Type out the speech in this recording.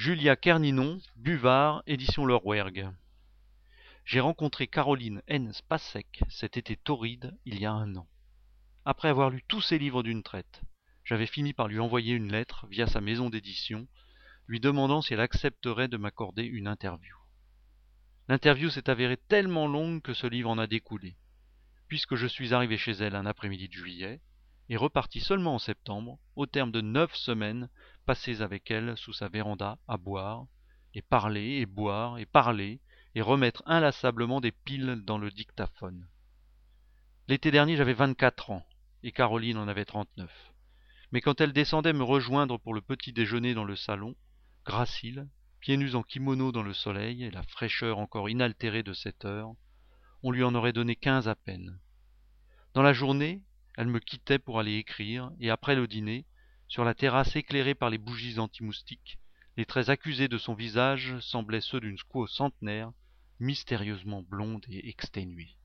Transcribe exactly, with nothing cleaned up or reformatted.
Julia Kerninon, Buvard, édition Le Rouergue. J'ai rencontré Caroline N. Spacek cet été torride il y a un an. Après avoir lu tous ses livres d'une traite, j'avais fini par lui envoyer une lettre via sa maison d'édition, lui demandant si elle accepterait de m'accorder une interview. L'interview s'est avérée tellement longue que ce livre en a découlé, puisque je suis arrivé chez elle un après-midi de juillet et reparti seulement en septembre, au terme de neuf semaines passées avec elle sous sa véranda à boire, et parler, et boire, et parler, et remettre inlassablement des piles dans le dictaphone. L'été dernier, j'avais vingt-quatre ans, et Caroline en avait trente-neuf. Mais quand elle descendait me rejoindre pour le petit déjeuner dans le salon, gracile, pieds nus en kimono dans le soleil et la fraîcheur encore inaltérée de cette heure, on lui en aurait donné quinze à peine. Dans la journée, elle me quittait pour aller écrire, et après le dîner, sur la terrasse éclairée par les bougies anti-moustiques, les traits accusés de son visage semblaient ceux d'une squaw centenaire, mystérieusement blonde et exténuée.